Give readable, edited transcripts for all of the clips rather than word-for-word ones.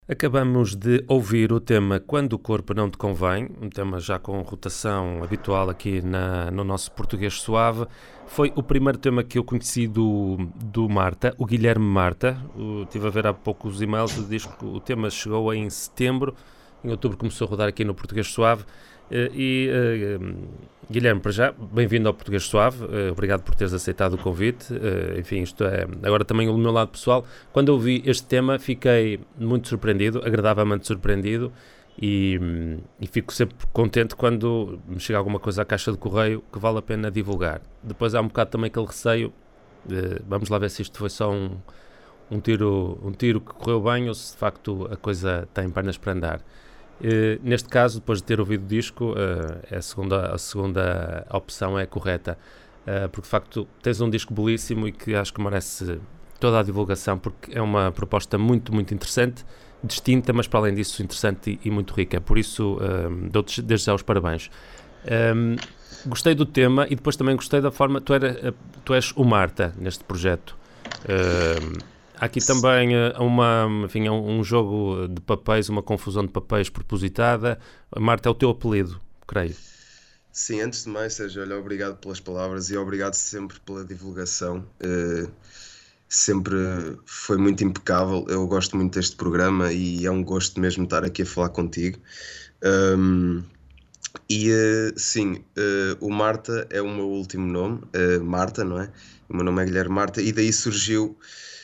Acabamos de ouvir o tema Quando o Corpo Não Te Convém, um tema já com rotação habitual aqui no nosso português suave. Foi o primeiro tema que eu conheci do Marta, o Guilherme Marta. Estive a ver há pouco os e-mails, o tema chegou em setembro, em outubro começou a rodar aqui no português suave. Guilherme, para já, bem-vindo ao Português Suave, obrigado por teres aceitado o convite. Enfim, isto é agora também o meu lado pessoal. Quando eu vi este tema fiquei muito surpreendido, agradavelmente surpreendido, e fico sempre contente quando me chega alguma coisa à caixa de correio que vale a pena divulgar. Depois há um bocado também aquele receio, vamos lá ver se isto foi só um tiro que correu bem ou se de facto a coisa tem pernas para andar. Neste caso, depois de ter ouvido o disco, a segunda opção é a correta, porque de facto tens um disco belíssimo e que acho que merece toda a divulgação, porque é uma proposta muito, muito interessante, distinta, mas para além disso interessante e muito rica. Por isso dou-te desde já os parabéns. Gostei do tema e depois também gostei da forma, tu és o Marta neste projeto. Há aqui também um jogo de papéis, uma confusão de papéis propositada. Marta é o teu apelido, creio. Sim, antes de mais, Sérgio, olha, obrigado pelas palavras e obrigado sempre pela divulgação. Sempre foi muito impecável. Eu gosto muito deste programa e é um gosto mesmo estar aqui a falar contigo. Sim, o Marta é o meu último nome, Marta, não é? O meu nome é Guilherme Marta e daí surgiu.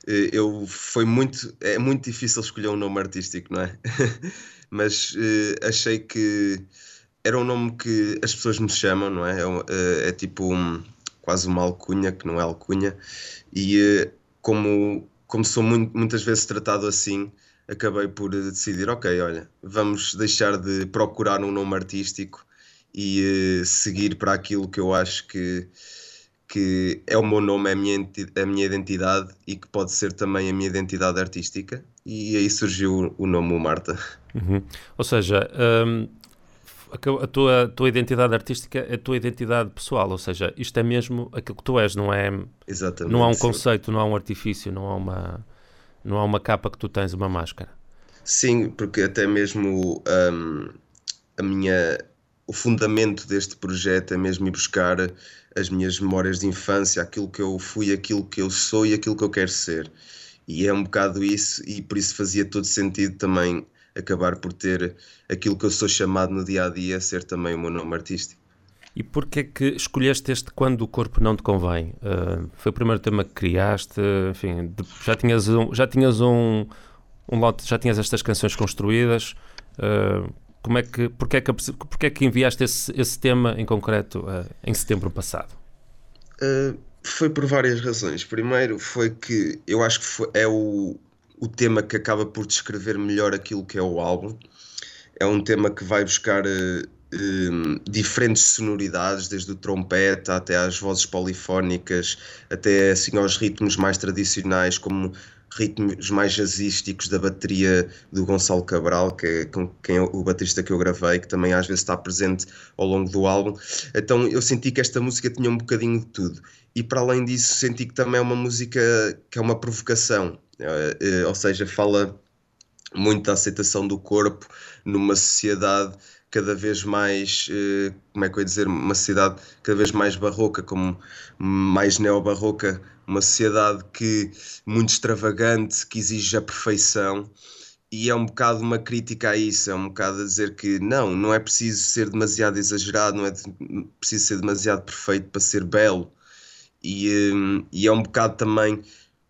É muito difícil escolher um nome artístico, não é? Mas achei que era um nome que as pessoas me chamam, não é? É tipo quase uma alcunha, que não é alcunha, e como sou muitas vezes tratado assim, acabei por decidir, ok, olha, vamos deixar de procurar um nome artístico e seguir para aquilo que eu acho que é o meu nome, é a minha identidade e que pode ser também a minha identidade artística, e aí surgiu o nome o Marta. Uhum. Ou seja, a tua identidade artística é a tua identidade pessoal, ou seja, isto é mesmo aquilo que tu és, não é? Não há um Exatamente, sim. conceito, não há um artifício, não há uma capa que tu tens, uma máscara. Sim, porque até mesmo a minha, o fundamento deste projeto é mesmo ir buscar as minhas memórias de infância, aquilo que eu fui, aquilo que eu sou e aquilo que eu quero ser. E é um bocado isso, e por isso fazia todo sentido também acabar por ter aquilo que eu sou chamado no dia a dia, ser também o meu nome artístico. E porquê que escolheste este Quando o Corpo Não Te Convém? Foi o primeiro tema que criaste, enfim, um lote, já tinhas estas canções construídas. Porquê é que enviaste esse tema em concreto em setembro passado? Foi por várias razões. Primeiro foi que eu acho que é o tema que acaba por descrever melhor aquilo que é o álbum. É um tema que vai buscar diferentes sonoridades, desde o trompete até às vozes polifónicas, até assim aos ritmos mais tradicionais, como ritmos mais jazzísticos da bateria do Gonçalo Cabral, que é com quem o baterista que eu gravei, que também às vezes está presente ao longo do álbum. Então eu senti que esta música tinha um bocadinho de tudo. E para além disso senti que também é uma música que é uma provocação, ou seja, fala muito da aceitação do corpo numa sociedade cada vez mais, como é que eu ia dizer, uma sociedade cada vez mais barroca, como mais neobarroca, uma sociedade muito extravagante, que exige a perfeição, e é um bocado uma crítica a isso, é um bocado a dizer que não é preciso ser demasiado exagerado, não é preciso ser demasiado perfeito para ser belo, e é um bocado também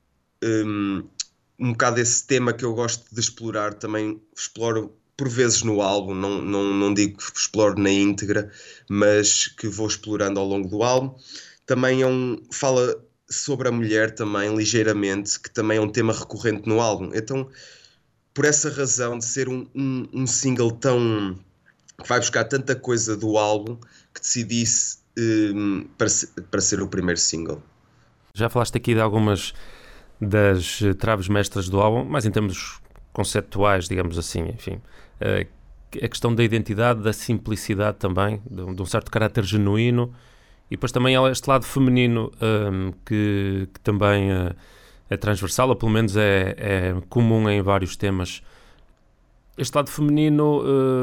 um bocado esse tema que eu gosto de explorar, também exploro por vezes no álbum, não digo que exploro na íntegra, mas que vou explorando ao longo do álbum. Também fala sobre a mulher também, ligeiramente, que também é um tema recorrente no álbum. Então, por essa razão de ser um single tão que vai buscar tanta coisa do álbum, que decidisse para ser o primeiro single. Já falaste aqui de algumas das traves mestras do álbum, mas em termos conceptuais, digamos assim, enfim. A questão da identidade, da simplicidade também, de um certo caráter genuíno, e depois também há este lado feminino que também é transversal, ou pelo menos é comum em vários temas este lado feminino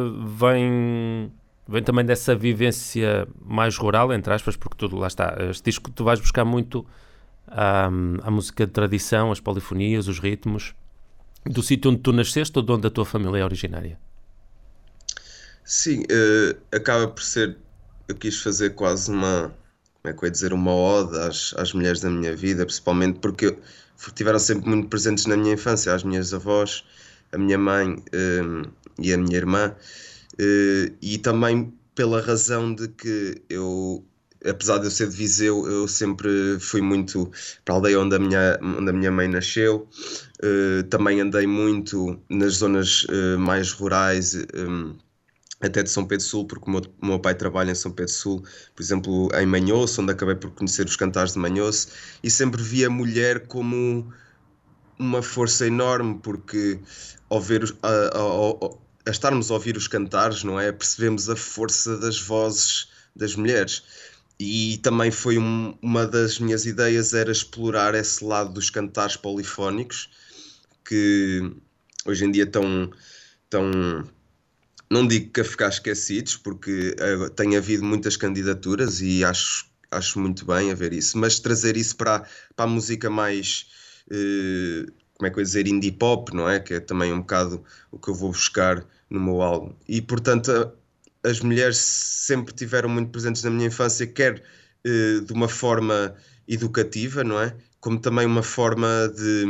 vem também dessa vivência mais rural, entre aspas, porque tudo lá está. Este disco tu vais buscar muito a música de tradição, as polifonias, os ritmos, do sítio onde tu nasceste ou de onde a tua família é originária? Sim, acaba por ser. Eu quis fazer quase uma. Como é que eu ia dizer? Uma ode às mulheres da minha vida, principalmente porque tiveram sempre muito presentes na minha infância, as minhas avós, a minha mãe, e a minha irmã, e também pela razão de que eu, apesar de eu ser de Viseu, eu sempre fui muito para a aldeia onde a minha mãe nasceu. Também andei muito nas zonas mais rurais, até de São Pedro Sul, porque o meu pai trabalha em São Pedro Sul, por exemplo, em Manhoce, onde acabei por conhecer os cantares de Manhoce, e sempre vi a mulher como uma força enorme, porque ao ver a estarmos a ouvir os cantares, não é? Percebemos a força das vozes das mulheres. E também foi uma das minhas ideias, era explorar esse lado dos cantares polifónicos, que hoje em dia estão não digo que a ficar esquecidos, porque tem havido muitas candidaturas e acho muito bem haver isso, mas trazer isso para a música mais, como é que eu ia dizer, indie pop, não é? Que é também um bocado o que eu vou buscar no meu álbum. E portanto, as mulheres sempre tiveram muito presentes na minha infância, quer de uma forma educativa, não é? Como também uma forma de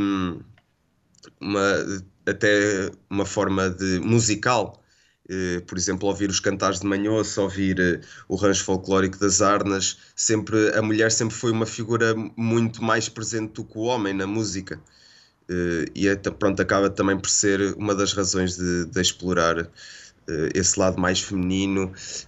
até uma forma de musical. Por exemplo, ouvir os cantares de Manhoça, ouvir o rancho folclórico das Arnas, sempre, a mulher sempre foi uma figura muito mais presente do que o homem na música. E pronto, acaba também por ser uma das razões de explorar esse lado mais feminino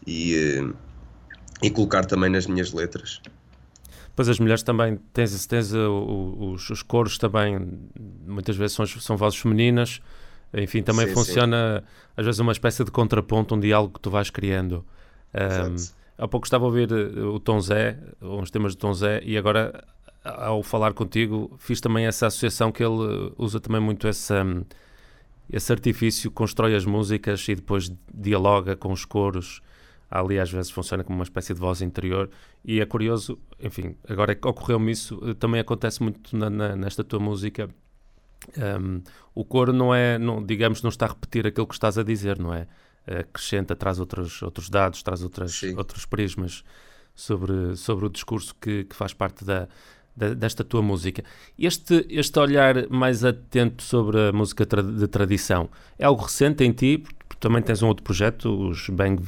e colocar também nas minhas letras. Pois as mulheres também, tens os coros também, muitas vezes são vozes femininas, enfim, também Sim, funciona às vezes uma espécie de contraponto, um diálogo que tu vais criando. Há pouco estava a ouvir o Tom Zé, uns temas de Tom Zé, e agora ao falar contigo fiz também essa associação que ele usa também muito esse artifício, constrói as músicas e depois dialoga com os coros. Ali às vezes funciona como uma espécie de voz interior e é curioso, enfim, agora ocorreu-me isso, também acontece muito nesta tua música. O coro digamos, não está a repetir aquilo que estás a dizer, não é? Acrescenta, traz outros dados, traz outros prismas sobre o discurso que faz parte desta tua música. Este olhar mais atento sobre a música de tradição é algo recente em ti? Porque também tens um outro projeto, os Bang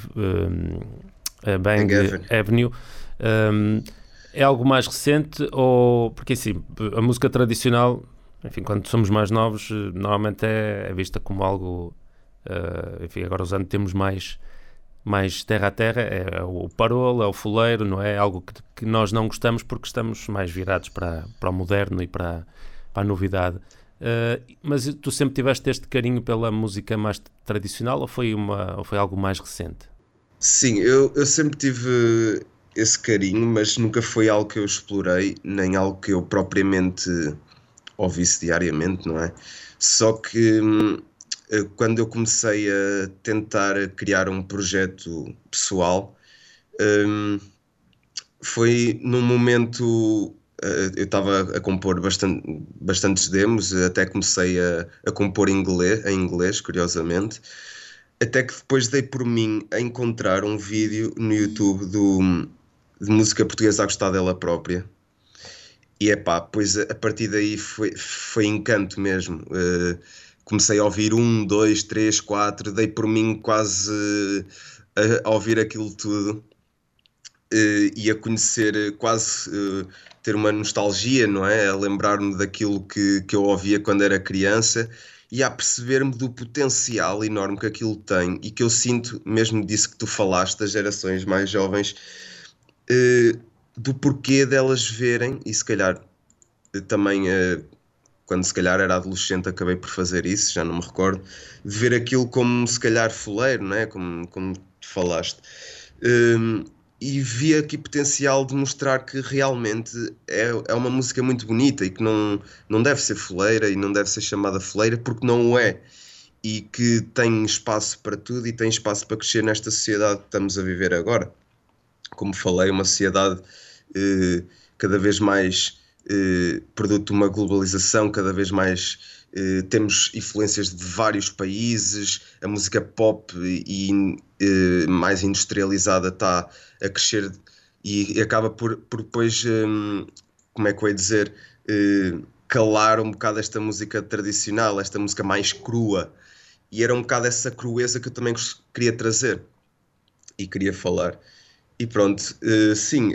Avenue. É algo mais recente ou... Porque assim, a música tradicional, enfim, quando somos mais novos, normalmente é vista como algo... enfim, agora usando termos mais terra a terra, é o parolo, é o fuleiro, não é? Algo que nós não gostamos porque estamos mais virados para o moderno e para a novidade. Mas tu sempre tiveste este carinho pela música mais tradicional ou foi algo mais recente? Sim, eu sempre tive esse carinho, mas nunca foi algo que eu explorei, nem algo que eu propriamente ouvisse diariamente, não é? Só que quando eu comecei a tentar criar um projeto pessoal, foi num momento. Eu estava a compor bastantes demos, até comecei a compor em inglês, curiosamente, até que depois dei por mim a encontrar um vídeo no YouTube de música portuguesa a gostar dela própria. E pois a partir daí foi encanto mesmo. Comecei a ouvir 1, 2, 3, 4, dei por mim quase a ouvir aquilo tudo e a conhecer quase ter uma nostalgia, não é? A lembrar-me daquilo que eu ouvia quando era criança e a perceber-me do potencial enorme que aquilo tem e que eu sinto, mesmo disso que tu falaste, das gerações mais jovens, do porquê delas verem, e se calhar também quando se calhar era adolescente acabei por fazer isso, já não me recordo, de ver aquilo como se calhar fuleiro, não é? Como tu falaste. E vi aqui potencial de mostrar que realmente é uma música muito bonita e que não deve ser fuleira e não deve ser chamada fuleira porque não o é. e que tem espaço para tudo e tem espaço para crescer nesta sociedade que estamos a viver agora. Como falei, uma sociedade cada vez mais produto de uma globalização, cada vez mais temos influências de vários países, a música pop mais industrializada está a crescer e acaba por depois, como é que eu ia dizer, calar um bocado esta música tradicional, esta música mais crua, e era um bocado essa crueza que eu também queria trazer e queria falar. E pronto, sim,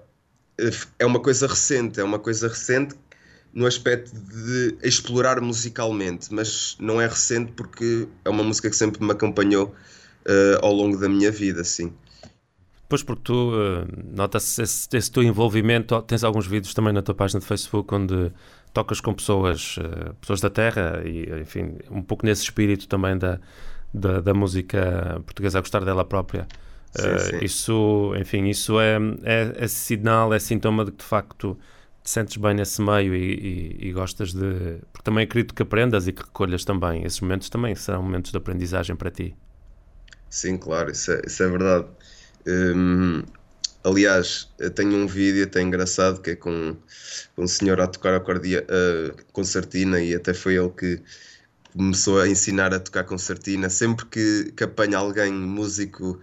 é uma coisa recente no aspecto de explorar musicalmente, mas não é recente porque é uma música que sempre me acompanhou ao longo da minha vida, sim. Pois, porque tu nota-se esse teu envolvimento, tens alguns vídeos também na tua página de Facebook onde tocas com pessoas da terra e, enfim, um pouco nesse espírito também da música portuguesa, a gostar dela própria. Sim, sim. Isso é sinal, é sintoma de que de facto te sentes bem nesse meio e gostas de... Porque também acredito que aprendas e que recolhas também. Esses momentos também serão momentos de aprendizagem para ti. Sim, claro, isso é verdade. Hum, Aliás, eu tenho um vídeo até engraçado que é com um senhor a tocar concertina, e até foi ele que começou a ensinar a tocar concertina. Sempre que apanha alguém músico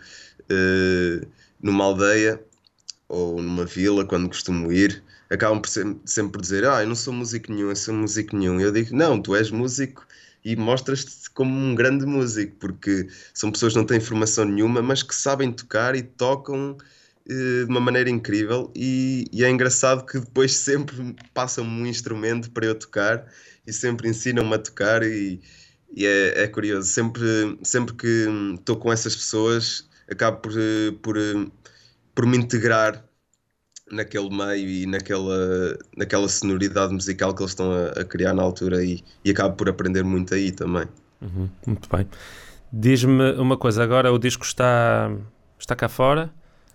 numa aldeia ou numa vila, quando costumo ir, acabam sempre por dizer: eu não sou músico nenhum, eu sou músico nenhum. Eu digo: não, tu és músico e mostras-te como um grande músico, porque são pessoas que não têm formação nenhuma, mas que sabem tocar e tocam de uma maneira incrível. E é engraçado que depois sempre passam-me um instrumento para eu tocar e sempre ensinam-me a tocar, e é curioso. Sempre que estou com essas pessoas, acabo por me integrar naquele meio e naquela sonoridade musical que eles estão a criar na altura, e acabo por aprender muito aí também. Uhum, muito bem. Diz-me uma coisa, agora o disco está cá fora,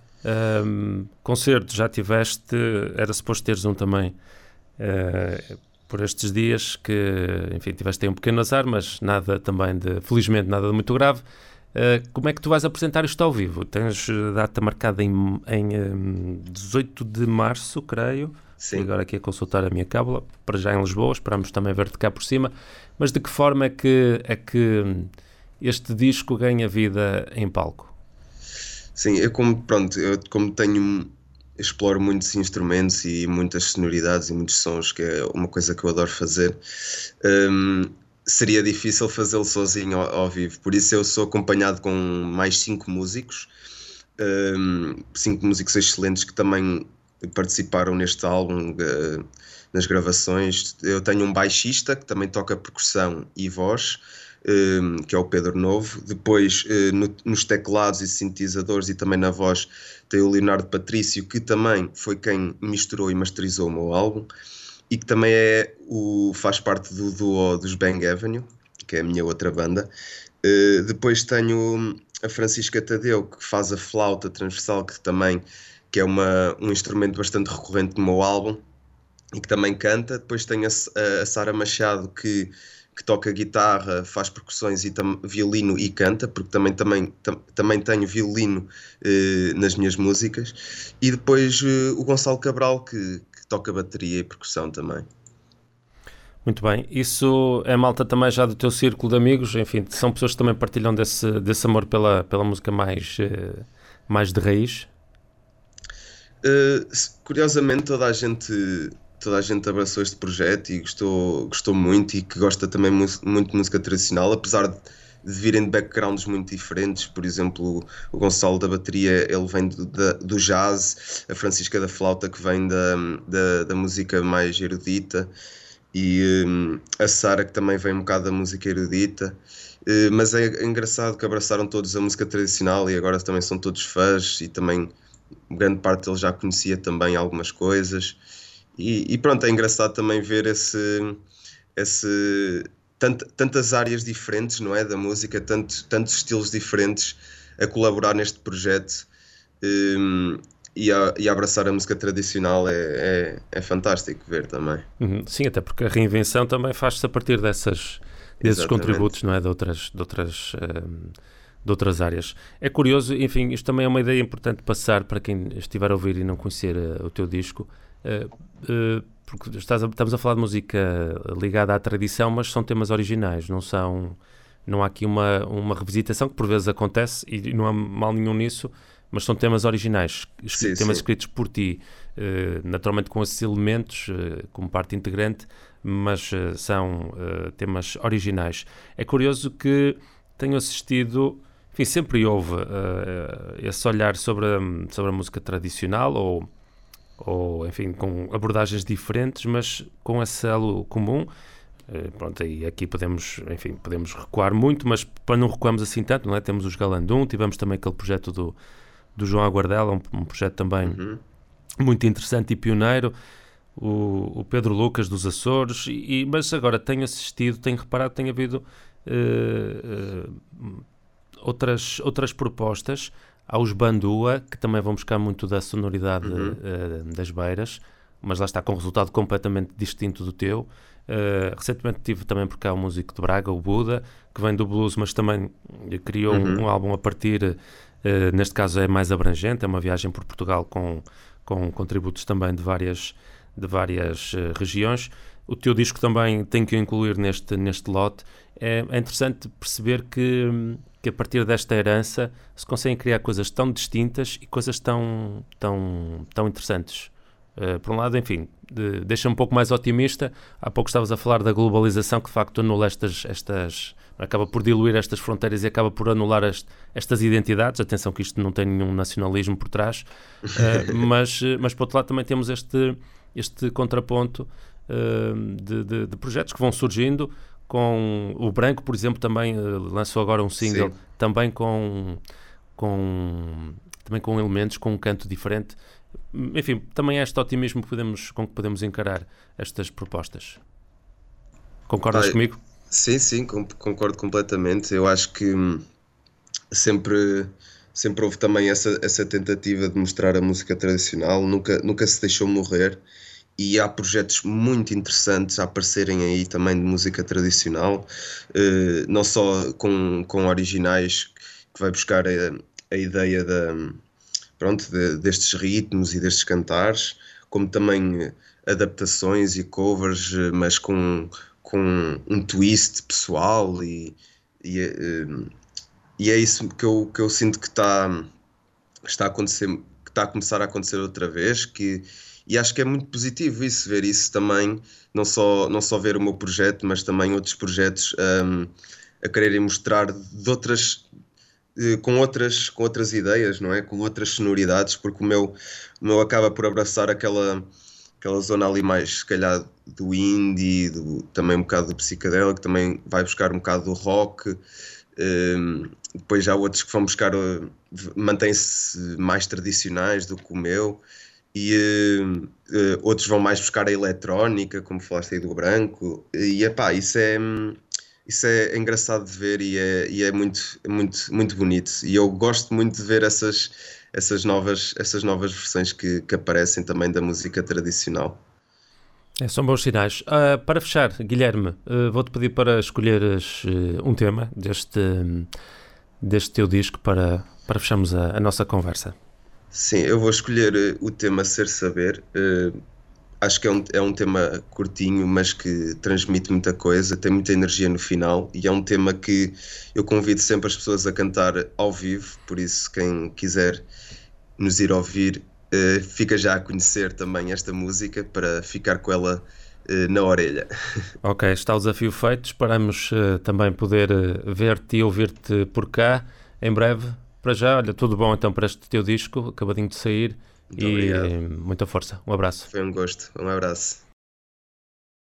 concerto já tiveste, era suposto teres um também por estes dias, que enfim, tiveste aí um pequeno azar, mas nada também felizmente nada de muito grave. Como é que tu vais apresentar isto ao vivo? Tens data marcada em 18 de março, creio. E Sim. agora aqui a consultar a minha cábula, para já em Lisboa, esperamos também ver-te cá por cima. Mas de que forma é que este disco ganha vida em palco? Sim, eu como exploro muitos instrumentos e muitas sonoridades e muitos sons, que é uma coisa que eu adoro fazer. hum, Seria difícil fazê-lo sozinho ao vivo, por isso eu sou acompanhado com mais 5 músicos, 5 músicos excelentes que também participaram neste álbum, nas gravações. Eu tenho um baixista que também toca percussão e voz, que é o Pedro Novo. Depois, nos teclados e sintetizadores e também na voz, tem o Leonardo Patrício, que também foi quem misturou e masterizou o meu álbum, e que também faz parte do duo dos Bang Avenue, que é a minha outra banda. Depois tenho a Francisca Tadeu, que faz a flauta transversal, que é um instrumento bastante recorrente no meu álbum, e que também canta. Depois tenho a Sara Machado, que toca guitarra, faz percussões e violino e canta, porque também tenho violino nas minhas músicas. E depois o Gonçalo Cabral, que toca bateria e percussão também. Muito bem. Isso é malta também já do teu círculo de amigos? Enfim, são pessoas que também partilham desse amor pela música mais de raiz? Curiosamente, toda a gente abraçou este projeto e gostou muito, e que gosta também muito de música tradicional, apesar de virem de backgrounds muito diferentes. Por exemplo, o Gonçalo da bateria, ele vem do jazz, a Francisca da flauta, que vem da música mais erudita, e a Sara, que também vem um bocado da música erudita. Mas é engraçado que abraçaram todos a música tradicional e agora também são todos fãs, e também grande parte deles já conhecia também algumas coisas. E pronto, é engraçado também ver tantas áreas diferentes, não é, da música, tantos estilos diferentes a colaborar neste projeto, e a abraçar a música tradicional. É fantástico ver também. Sim, até porque a reinvenção também faz-se a partir desses exatamente. contributos, não é? De outras áreas. É curioso, enfim, isto também é uma ideia importante passar para quem estiver a ouvir e não conhecer o teu disco, porque estamos a falar de música ligada à tradição, mas são temas originais, não há aqui uma revisitação, que por vezes acontece e não há mal nenhum nisso, mas são temas originais, temas escritos por ti, naturalmente com esses elementos como parte integrante, mas são temas originais. É curioso que tenho assistido, enfim, sempre houve esse olhar sobre a música tradicional ou, enfim, com abordagens diferentes, mas com esse elo comum. Pronto, e aqui podemos recuar muito, mas para não recuarmos assim tanto, não é? Temos os Galandum, tivemos também aquele projeto do João Aguardela, um projeto também muito interessante e pioneiro, o Pedro Lucas dos Açores, mas agora tenho reparado, tem havido outras propostas. Há os Bandua, que também vão buscar muito da sonoridade das beiras, mas lá está com um resultado completamente distinto do teu. Recentemente tive também por cá um músico de Braga, o Buda, que vem do blues, mas também criou um álbum a partir, neste caso é mais abrangente, é uma viagem por Portugal com contributos também de várias regiões. O teu disco também tem que incluir neste lote. É interessante perceber que a partir desta herança se conseguem criar coisas tão distintas e coisas tão interessantes. Por um lado, enfim, deixa-me um pouco mais otimista. Há pouco estavas a falar da globalização, que de facto anula acaba por diluir estas fronteiras e acaba por anular estas identidades. Atenção que isto não tem nenhum nacionalismo por trás, mas por outro lado também temos este contraponto de projetos que vão surgindo, com o Branco, por exemplo, também lançou agora um single, também com elementos, com um canto diferente. Enfim, também é este otimismo com que podemos encarar estas propostas. Concordas comigo? Sim, concordo completamente. Eu acho que sempre houve também essa tentativa de mostrar a música tradicional, nunca se deixou morrer, e há projetos muito interessantes a aparecerem aí também de música tradicional, não só com originais, que vai buscar a ideia destes ritmos e destes cantares, como também adaptações e covers, mas com um twist pessoal, e é isso que eu sinto que está a acontecer, que está a começar a acontecer outra vez, e acho que é muito positivo ver isso também, não só ver o meu projeto, mas também outros projetos a quererem mostrar com outras ideias, não é? Com outras sonoridades, porque o meu acaba por abraçar aquela zona ali mais, se calhar, do indie, também um bocado do psicadélico, que também vai buscar um bocado do rock. Depois há outros que vão buscar, mantêm-se mais tradicionais do que o meu, e outros vão mais buscar a eletrónica, como falaste aí do Branco, e isso é engraçado de ver, e é muito, muito, muito bonito, e eu gosto muito de ver essas novas versões que aparecem também da música tradicional. São bons sinais. Para fechar, Guilherme, vou-te pedir para escolheres um tema deste teu disco para fecharmos a nossa conversa. Sim, eu vou escolher o tema Ser Saber. Acho que é um tema curtinho, mas que transmite muita coisa, tem muita energia no final, e é um tema que eu convido sempre as pessoas a cantar ao vivo, por isso quem quiser nos ir ouvir, fica já a conhecer também esta música, para ficar com ela na orelha. Ok, está o desafio feito. Esperamos também poder ver-te e ouvir-te por cá em breve. Para já, olha, tudo bom então para este teu disco, acabadinho de sair. Muito obrigado. Muita força. Um abraço. Foi um gosto. Um abraço.